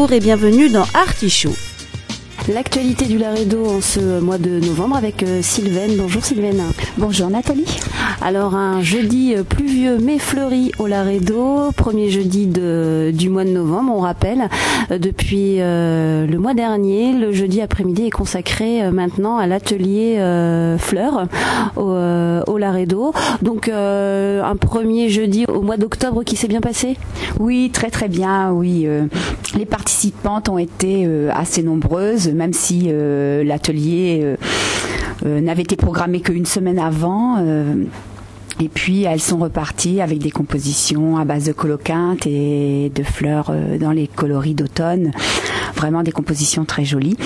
Bonjour et bienvenue dans Artichaut. L'actualité du Laredo en ce mois de novembre avec Sylvaine. Bonjour Sylvaine. Bonjour Nathalie. Alors un jeudi pluvieux mais fleuri au Laredo, premier jeudi du mois de novembre, on rappelle. Depuis le mois dernier, le jeudi après-midi est consacré maintenant à l'atelier fleurs au Laredo. Donc un premier jeudi au mois d'octobre qui s'est bien passé ? Oui, très très bien, oui. Les participantes ont été assez nombreuses, même si l'atelier n'avait été programmé qu'une semaine avant. Et puis elles sont reparties avec des compositions à base de coloquinte et de fleurs dans les coloris d'automne. Vraiment des compositions très jolies.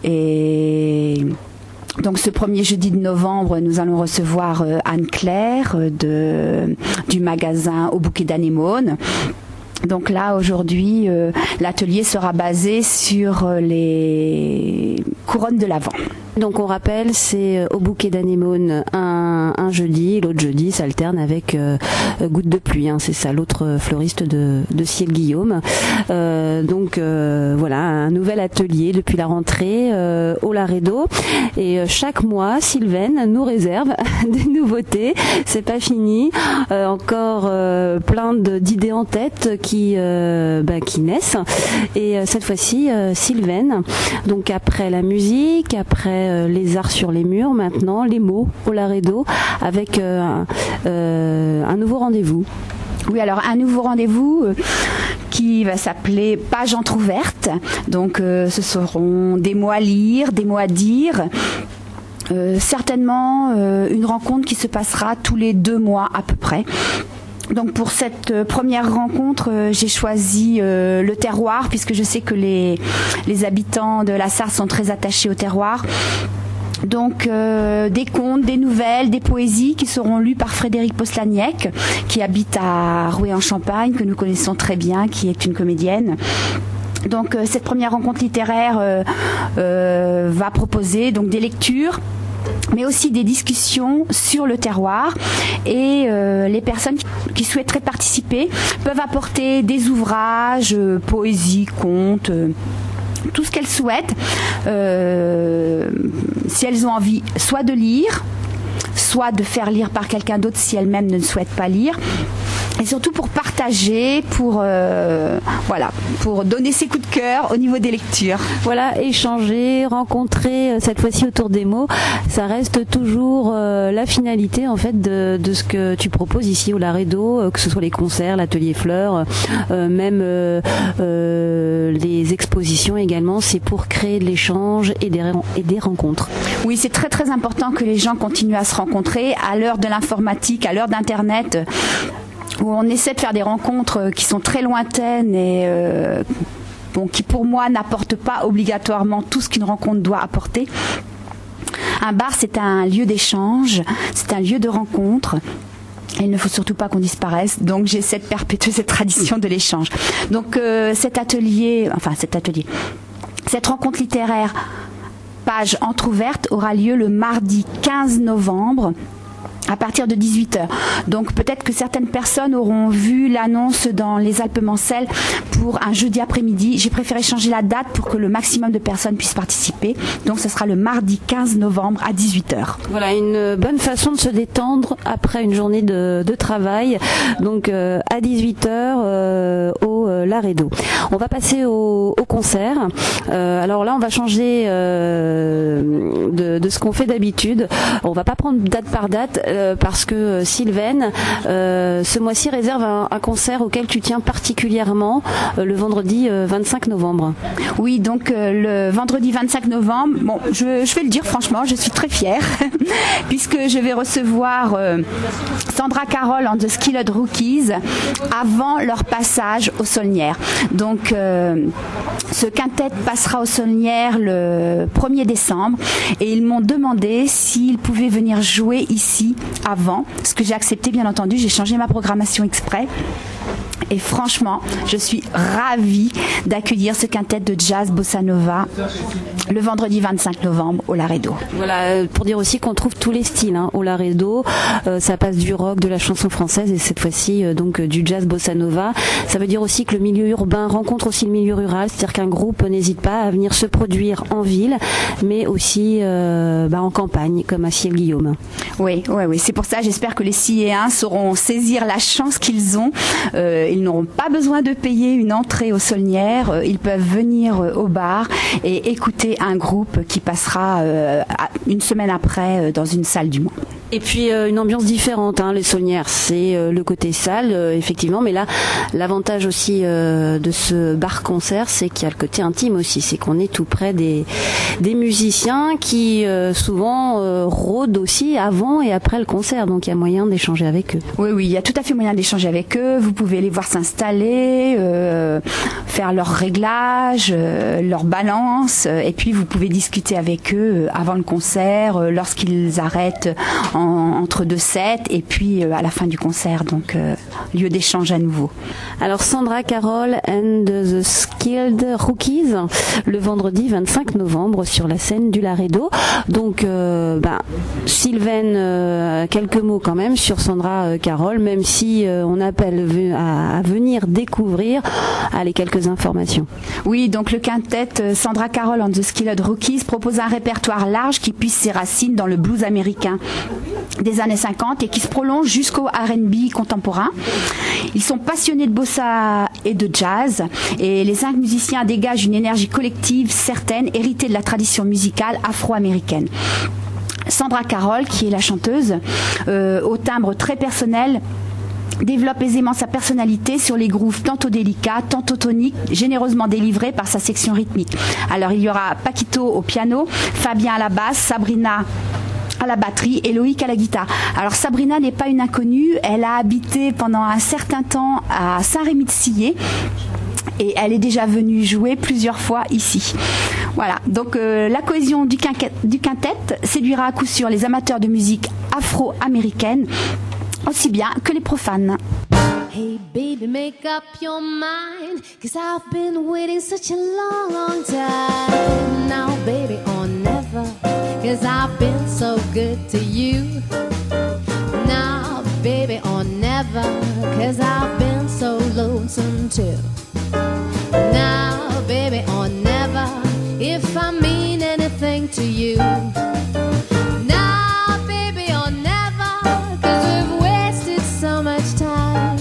Et donc ce premier jeudi de novembre, nous allons recevoir Anne-Claire du magasin Au Bouquet d'Anémone. Donc là, aujourd'hui, l'atelier sera basé sur les couronnes de l'Avent. Donc on rappelle, c'est Au Bouquet d'Anémone un jeudi, l'autre jeudi s'alterne avec Goutte de pluie, hein, c'est ça, l'autre fleuriste de Ciel Guillaume. Donc voilà, un nouvel atelier depuis la rentrée au Laredo. Et chaque mois, Sylvaine nous réserve des nouveautés. C'est pas fini, encore plein d'idées en tête qui naissent. Et cette fois-ci, Sylvaine, donc après la musique, après les arts sur les murs, maintenant les mots au Laredo avec un nouveau rendez-vous. Oui, alors un nouveau rendez-vous qui va s'appeler Page entrouverte. Donc ce seront des mots à lire, des mots à dire. Certainement une rencontre qui se passera tous les 2 mois à peu près. Donc pour cette première rencontre, j'ai choisi le terroir, puisque je sais que les habitants de la Sarthe sont très attachés au terroir. Donc des contes, des nouvelles, des poésies qui seront lues par Frédéric Postlaniec, qui habite à Rouet-en-Champagne, que nous connaissons très bien, qui est une comédienne. Donc cette première rencontre littéraire va proposer donc des lectures, mais aussi des discussions sur le terroir, et les personnes qui souhaiteraient participer peuvent apporter des ouvrages, poésie, contes, tout ce qu'elles souhaitent, si elles ont envie soit de lire, soit de faire lire par quelqu'un d'autre si elles-mêmes ne souhaitent pas lire. Et surtout pour partager, pour donner ses coups de cœur au niveau des lectures. Voilà, échanger, rencontrer, cette fois-ci autour des mots, ça reste toujours la finalité en fait de ce que tu proposes ici au Laredo, que ce soit les concerts, l'atelier fleurs, même les expositions également, c'est pour créer de l'échange et des rencontres. Oui, c'est très très important que les gens continuent à se rencontrer à l'heure de l'informatique, à l'heure d'Internet, où on essaie de faire des rencontres qui sont très lointaines et qui pour moi n'apportent pas obligatoirement tout ce qu'une rencontre doit apporter. Un bar, c'est un lieu d'échange, c'est un lieu de rencontre. Et il ne faut surtout pas qu'on disparaisse, donc j'essaie de perpétuer cette tradition de l'échange. Donc cette rencontre littéraire Page entrouverte aura lieu le mardi 15 novembre à partir de 18h. Donc peut-être que certaines personnes auront vu l'annonce dans les Alpes-Mancelles pour un jeudi après-midi. J'ai préféré changer la date pour que le maximum de personnes puissent participer. Donc ce sera le mardi 15 novembre à 18h. Voilà, une bonne façon de se détendre après une journée de travail. Donc à 18h au Laredo. On va passer au concert. Alors là, on va changer de ce qu'on fait d'habitude. On va pas prendre date par date. Parce que Sylvaine, ce mois-ci réserve un concert auquel tu tiens particulièrement le vendredi 25 novembre. Oui, donc le vendredi 25 novembre, bon, je vais le dire franchement, je suis très fière puisque je vais recevoir Sandra Carroll and the Skilled Rookies avant leur passage aux Saulnières. Donc ce quintet passera aux Saulnières le 1er décembre et ils m'ont demandé s'ils pouvaient venir jouer ici avant, ce que j'ai accepté bien entendu. J'ai changé ma programmation exprès et franchement je suis ravie d'accueillir ce quintet de jazz bossa nova le vendredi 25 novembre au Laredo. Voilà, pour dire aussi qu'on trouve tous les styles au Laredo. Ça passe du rock, de la chanson française et cette fois-ci donc du jazz bossa nova. Ça veut dire aussi que le milieu urbain rencontre aussi le milieu rural, c'est-à-dire qu'un groupe n'hésite pas à venir se produire en ville, mais aussi en campagne, comme à Ciel-Guillaume. Oui, c'est pour ça, j'espère que les Sciéens sauront saisir la chance qu'ils ont. Ils n'auront pas besoin de payer une entrée aux Saulnières, ils peuvent venir au bar et écouter un groupe qui passera une semaine après dans une salle du Mans. Et puis une ambiance différente, les Saulnières, c'est le côté salle, effectivement, mais là, l'avantage aussi de ce bar-concert, c'est qu'il y a le côté intime aussi, c'est qu'on est tout près des musiciens qui souvent rôdent aussi avant et après le concert, donc il y a moyen d'échanger avec eux. Oui, il y a tout à fait moyen d'échanger avec eux, vous pouvez les voir s'installer, faire leurs réglages, leur balance, et puis vous pouvez discuter avec eux avant le concert, lorsqu'ils arrêtent entre deux sets et puis à la fin du concert, donc lieu d'échange à nouveau. Alors Sandra Carroll and the Skilled Rookies, le vendredi 25 novembre sur la scène du Laredo. Donc Sylvaine, quelques mots quand même sur Sandra Carroll, même si on appelle à venir découvrir, allez, quelques informations. Oui, donc le quintet Sandra Carroll and the Skilled Rookies propose un répertoire large qui puise ses racines dans le blues américain des années 50 et qui se prolonge jusqu'au R&B contemporain. Ils sont passionnés de bossa et de jazz et les 5 musiciens dégagent une énergie collective certaine, héritée de la tradition musicale afro-américaine. Sandra Carroll, qui est la chanteuse, au timbre très personnel, développe aisément sa personnalité sur les grooves tantôt délicats, tantôt toniques, généreusement délivrés par sa section rythmique. Alors il y aura Paquito au piano, Fabien à la basse, Sabrina à la batterie et Loïc à la guitare. Alors Sabrina n'est pas une inconnue, elle a habité pendant un certain temps à Saint-Rémy-de-Sillé et elle est déjà venue jouer plusieurs fois ici. Voilà, donc la cohésion du quintet séduira à coup sûr les amateurs de musique afro-américaine aussi bien que les profanes. Hey baby, make up your mind, 'cause I've been waiting such a long, long time. Now baby, or never, 'cause I've been so good to you. Now baby, or never, 'cause I've been so lonesome too. Now baby, or never, if I mean anything to you. Now baby, or never, 'cause we've wasted so much time.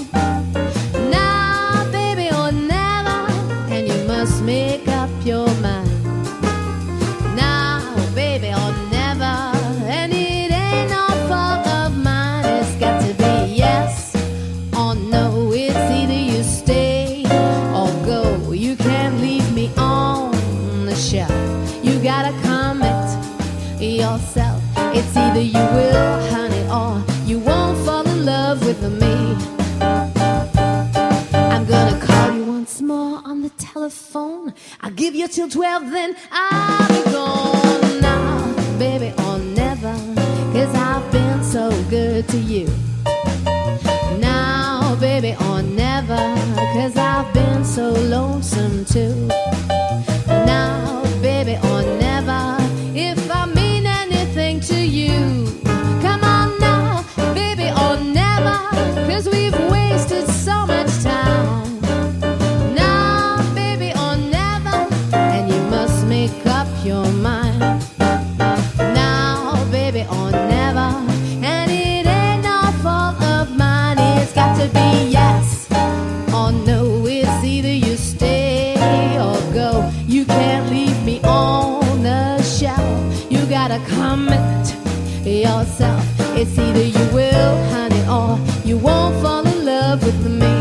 Make up your mind. Now, baby, or never. And it ain't no fault of mine. It's got to be yes or no. It's either you stay or go. You can't leave me on the shelf. You gotta commit yourself. It's either you will, honey, or you won't fall in love with me. I'm gonna call you once more on the telephone. I'll give you till 12, then I'll be gone. Now, baby, or never, 'cause I've been so good to you. Now, baby, or never, 'cause I've been so lonesome too. Now, baby, or never, if I mean anything to you. Come on now, baby, or never, 'cause we've wasted so much time. Make up your mind. Now, baby, or never. And it ain't no fault of mine. It's got to be yes or no. It's either you stay or go. You can't leave me on the shelf. You gotta commit yourself. It's either you will, honey, or you won't fall in love with me.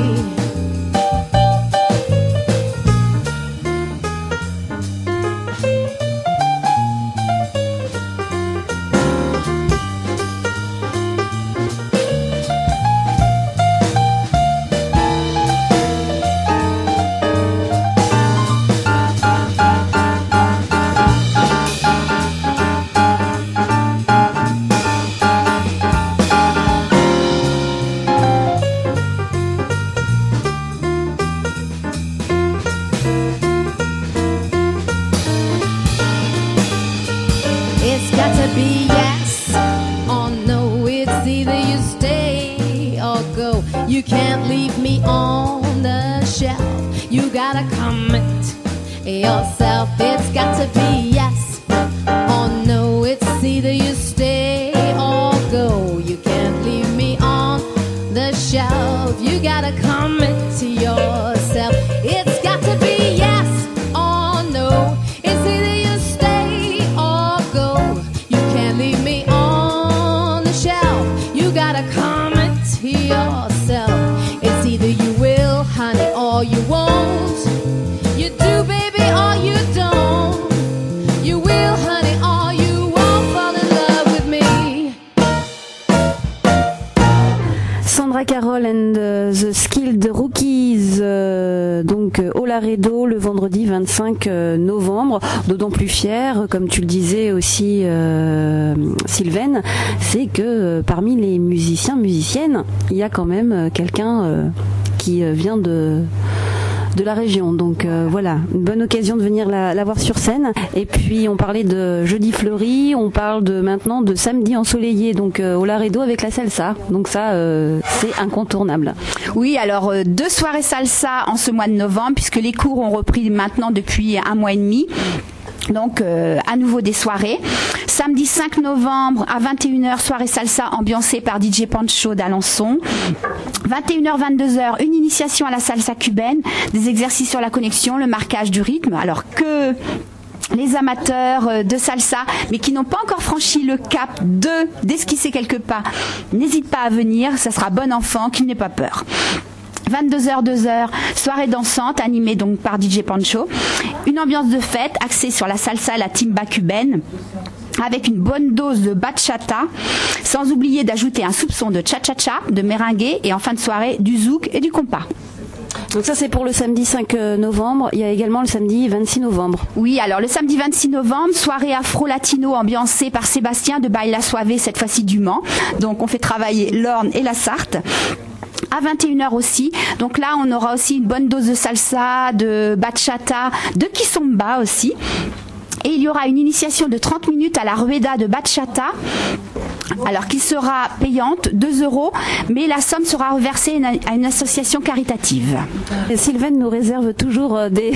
can't leave me on the shelf. You gotta commit yourself. It's got to be yes or no. It's either you stay or go. You can't leave me on the shelf. You gotta commit to yourself. It's got to be yes or no. It's either you stay or go. You can't leave me on the shelf. You gotta commit to yourself. It's either you will, honey, or you won't. You do, baby, or you don't. You will, honey, or you won't fall in love with me. Sandra Carroll and the Skilled Rookies, donc au Laredo le vendredi 25 novembre. D'autant plus fier, comme tu le disais aussi Sylvaine, c'est que parmi les musiciennes, il y a quand même quelqu'un qui vient de la région, donc voilà, une bonne occasion de venir la voir sur scène. Et puis on parlait de jeudi fleuri, on parle maintenant de samedi ensoleillé, donc au Laredo avec la salsa, donc ça c'est incontournable. Oui, alors 2 soirées salsa en ce mois de novembre, puisque les cours ont repris maintenant depuis 1 mois et demi. Donc à nouveau des soirées. Samedi 5 novembre à 21h, soirée salsa ambiancée par DJ Pancho d'Alençon. 21h, 22h, une initiation à la salsa cubaine, des exercices sur la connexion, le marquage du rythme. Alors que les amateurs de salsa, mais qui n'ont pas encore franchi le cap d'esquisser quelques pas, n'hésitent pas à venir, ça sera bon enfant, qu'il n'ait pas peur. 22h, 2h, soirée dansante animée donc par DJ Pancho. Une ambiance de fête axée sur la salsa et la timba cubaine, avec une bonne dose de bachata, sans oublier d'ajouter un soupçon de cha-cha-cha, de merengue et en fin de soirée du zouk et du compas. Donc ça c'est pour le samedi 5 novembre, il y a également le samedi 26 novembre. Oui, alors le samedi 26 novembre, soirée afro-latino ambiancée par Sébastien de Baila Suave, cette fois-ci du Mans. Donc on fait travailler l'Orne et la Sarthe. À 21h aussi, donc là on aura aussi une bonne dose de salsa, de bachata, de kizomba aussi. Et il y aura une initiation de 30 minutes à la rueda de bachata, alors qui sera payante, 2 €, mais la somme sera reversée à une association caritative. Et Sylvaine nous réserve toujours des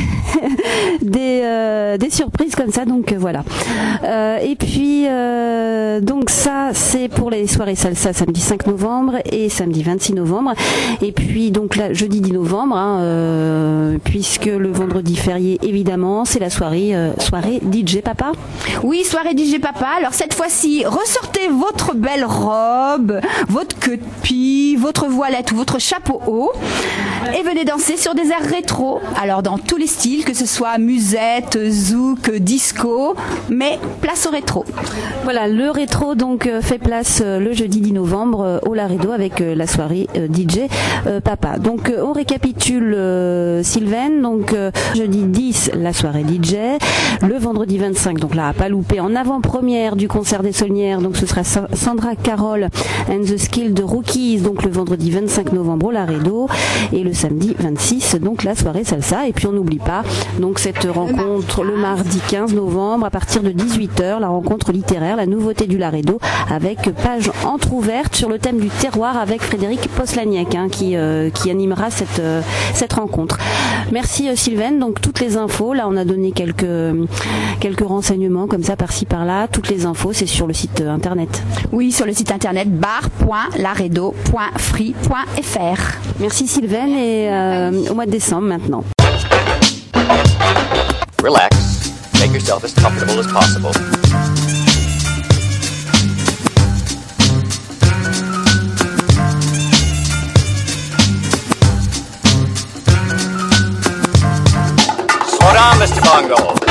surprises comme ça, donc voilà. Et puis donc ça c'est pour les soirées salsa samedi 5 novembre et samedi 26 novembre. Et puis donc là jeudi 10 novembre, puisque le vendredi férié évidemment c'est la soirée DJ Papa. Oui, soirée DJ Papa. Alors cette fois-ci, ressortez votre belle robe, votre queue de pie, votre voilette ou votre chapeau haut et venez danser sur des airs rétro. Alors dans tous les styles, que ce soit musette, zouk, disco, mais place au rétro. Voilà, le rétro donc fait place le jeudi 10 novembre au Laredo avec la soirée DJ Papa. Donc on récapitule Sylvaine, donc jeudi 10 la soirée DJ, le vendredi 25, donc là à pas louper, en avant-première du concert des Saulnières, donc ce sera Sandra Carroll and the Skilled Rookies, donc le vendredi 25 novembre au Laredo, et le samedi 26 donc la soirée salsa. Et puis on n'oublie pas donc cette rencontre le mardi 15 novembre à partir de 18h, la rencontre littéraire, la nouveauté du Laredo, avec page entrouverte sur le thème du terroir avec Frédéric Poslaniec qui animera cette rencontre. Merci Sylvaine, donc toutes les infos, là on a donné quelques renseignements comme ça par-ci par-là. Toutes les infos c'est sur le site internet. Oui, sur le site internet bar.laredo.free.fr. Merci Sylvaine, et au mois de décembre maintenant. Relax, make yourself as comfortable as possible. Slow down, Mr. Bongo.